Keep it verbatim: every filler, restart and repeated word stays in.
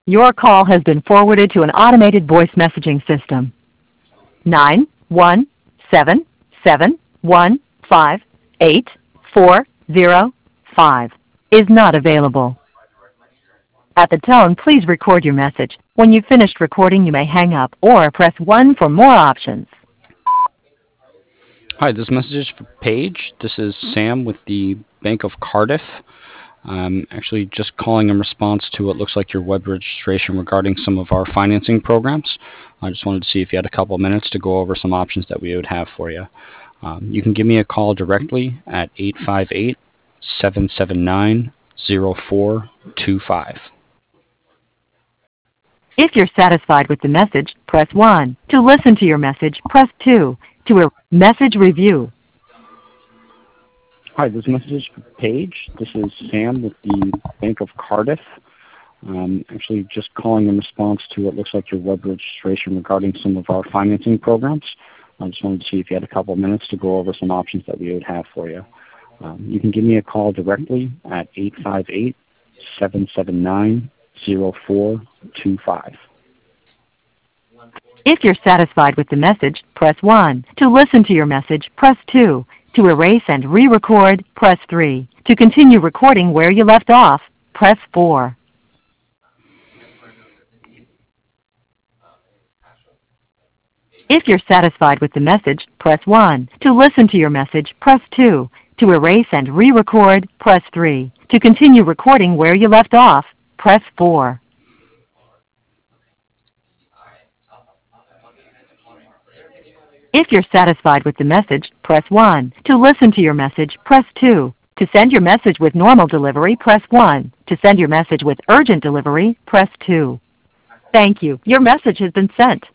Your call has been forwarded to an automated voice messaging system. Nine one seven seven one five eight four zero five is not available. At the tone, please record your message. When you've finished recording, you may hang up or press one for more options. Hi, this message is for Paige. This is Sam with the Bank of Cardiff. I'm actually just calling in response to what looks like your web registration regarding some of our financing programs. I just wanted to see if you had a couple of minutes to go over some options that we would have for you. Um, you can give me a call directly at eight five eight, seven seven nine, zero four two five. If you're satisfied with the message, press one. To listen to your message, press two. To a message review. Hi, this message is for Paige. This is Sam with the Bank of Cardiff. Um, actually just calling in response to what looks like your web registration regarding some of our financing programs. I just wanted to see if you had a couple of minutes to go over some options that we would have for you. Um, you can give me a call directly at eight five eight, seven seven nine, zero four two five. If you're satisfied with the message, press one. To listen to your message, press two. To erase and re-record, press three. To continue recording where you left off, press four. If you're satisfied with the message, press one. To listen to your message, press two. To erase and re-record, press three. To continue recording where you left off, press four. If you're satisfied with the message, press one. To listen to your message, press two. To send your message with normal delivery, press one. To send your message with urgent delivery, press two. Thank you. Your message has been sent.